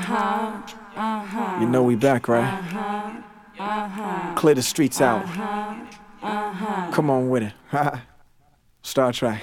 You know we back, right? Clear the streets out. Come on with it. Star Trek.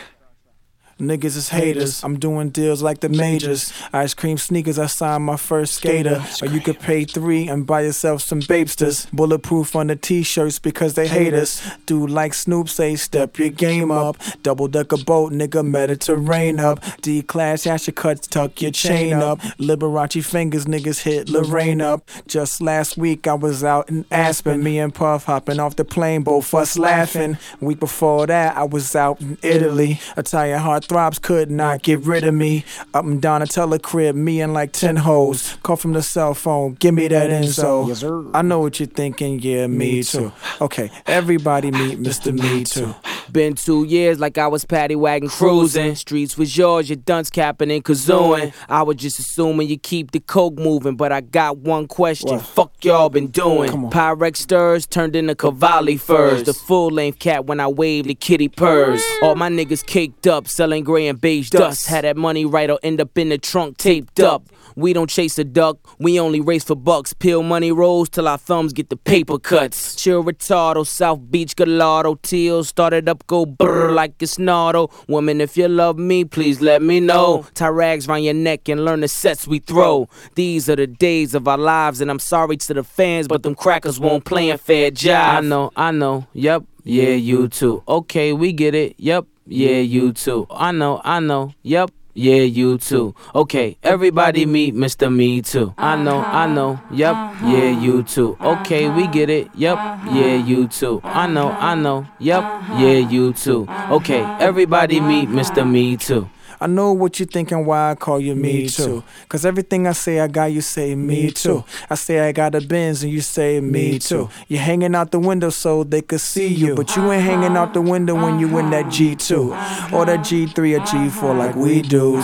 Niggas is haters, I'm doing deals like the majors. Ice cream sneakers, I signed my first skater. Or you could pay $3 and buy yourself some Babesters. Bulletproof on the t-shirts because they hate us. Dude like Snoop say, step your game up. Double-decker boat, nigga, Mediterranean up. D-class, ash your cuts, tuck your chain up. Liberace fingers, niggas hit Lorraine up. Just last week I was out in Aspen. Me and Puff hopping off the plane, both us laughing. Week before that I was out in Italy. Italian heart throbs could not get rid of me. Up and down a crib, me and like 10 hoes. Call from the cell phone, give me that info. Yes, sir. I know what you're thinking, yeah, me too. Okay, everybody meet Mr. Me Too. Been 2 years like I was paddy wagon cruising. Streets was yours, your dunce capping and kazooing. I was just assuming you keep the coke moving, but I got one question. What? Fuck y'all been doing? Pyrex stirs turned into Cavalli furs. The full length cat when I waved the kitty purrs. All my niggas caked up, selling gray and beige dust. Had that money right or end up in the trunk taped up. We don't chase a duck, we only race for bucks. Peel money rolls till our thumbs get the paper cuts. Chill retardo, South Beach Gallardo. Teal started up, go brrr like it's Nardo. Woman, if you love me, please let me know. Tie rags round your neck and learn the sets we throw. These are the days of our lives, and I'm sorry to the fans, but them crackers won't play a fair jive. I know, yep, yeah, you too. Okay, we get it, yep, yeah, you too. I know, yep. Yeah, you too. Okay, everybody meet Mr. Me Too. I know, yep, yeah, you too. Okay, we get it, yep, yeah, you too. I know, yep, yeah, you too. Okay, everybody meet Mr. Me Too. I know what you're thinking, why I call you Me Too. Cause everything I say I got, you say Me Too. I say I got a Benz and you say Me Too. You're hanging out the window so they could see you, but you ain't hanging out the window when you in that G2 or that G3 or G4 like we do.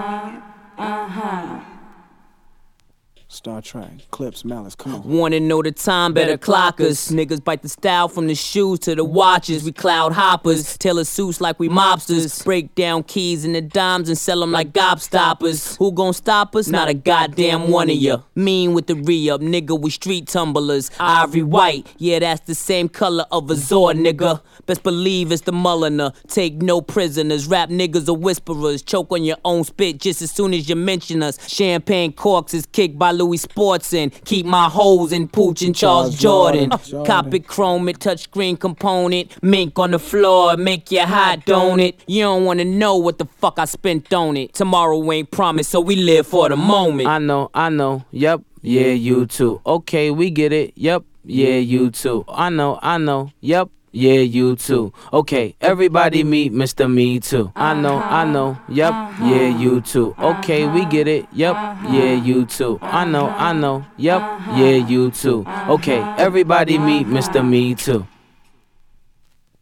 Star Trek, Clips, Malice, come on. Wanna know the time, better clock us. Niggas bite the style from the shoes to the watches. We cloud hoppers, tailor suits like we mobsters. Break down keys and the dimes and sell them like gobstoppers. Who gon' stop us? Not a goddamn one of ya. Mean with the re-up, nigga, we street tumblers. Ivory white, yeah, that's the same color of a Zord, nigga. Best believe it's the Mulliner. Take no prisoners, rap niggas are whisperers. Choke on your own spit just as soon as you mention us. Champagne corks is kicked by Louis Sportson. Keep my hoes in Pooch and Charles Jordan. Cop it, chrome it, touchscreen component. Mink on the floor, make you hot, don't it? You don't wanna know what the fuck I spent on it. Tomorrow ain't promised, so we live for the moment. I know, yep, yeah, you too. Okay, we get it, yep, yeah, you too. I know, yep. Yeah, you too. Okay, everybody meet Mr. Me Too. I know, yep, yeah, you too. Okay, we get it, yep, yeah, you too. I know, yep, yeah, you too. Okay, everybody meet Mr. Me Too.